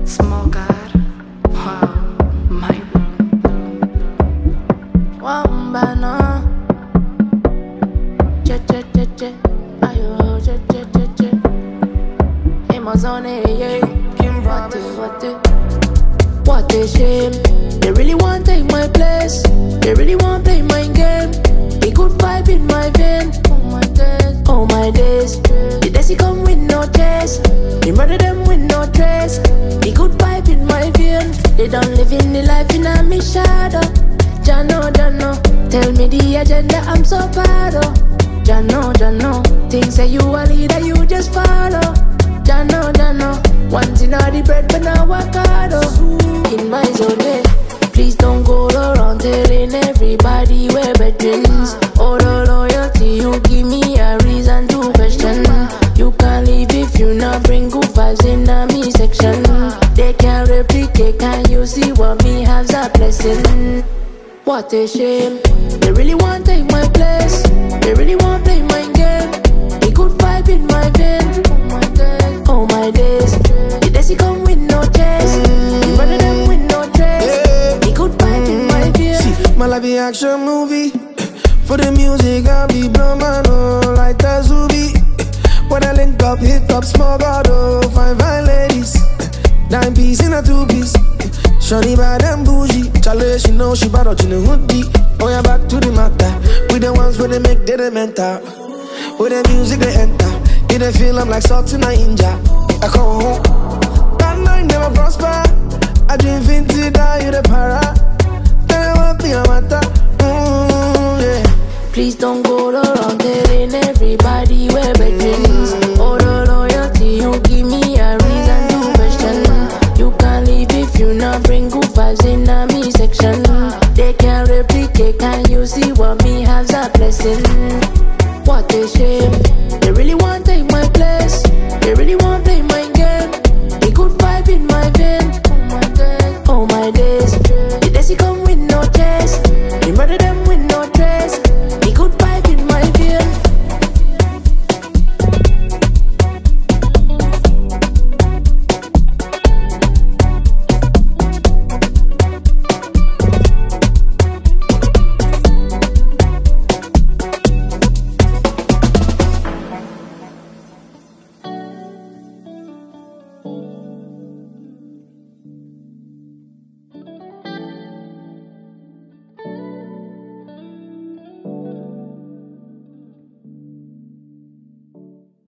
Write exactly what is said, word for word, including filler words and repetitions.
Smoker, wow, my Wambana, che che che che, ayo che che che che, Amazon, yeah, what it, what it, what a shame. They really want to take my place. They really want to play my game. They could vibe in my vein. Oh my days, oh my days. The Desi come with no chase. They murder them with no trace. They could vibe in my vein. They don't live in the life in a me shadow. Jano, Jano, tell me the agenda, I'm so proud of. Jano, Jano, things say you a leader, you just follow. Jano, Jano, once in all the bread, but now work hard. In my zone, yeah. Please don't go around telling everybody we're veterans. All the loyalty, you give me a reason to question. You can't leave if you not bring good vibes in the me section. They can't replicate, can you see what me have's a blessing? What a shame. They really want to take my place. They really want to play my game. They could vibe in my vein. Oh my days, oh my days. The Desi come with no chase. You run them with no trace. They could vibe in my vein. See, my life be action movie. For the music I'll be blown man, oh, like a Zubi. When I link up, hip hop, small god, oh, fine, fine ladies. Nine piece in a two piece. Shawty bad and bougie. Charlie, she know she bad out in the hoodie. Oh yeah, back to the matter. We the ones where they make they mental. With the music they enter. It they feel I'm like salt in a inja. I come home.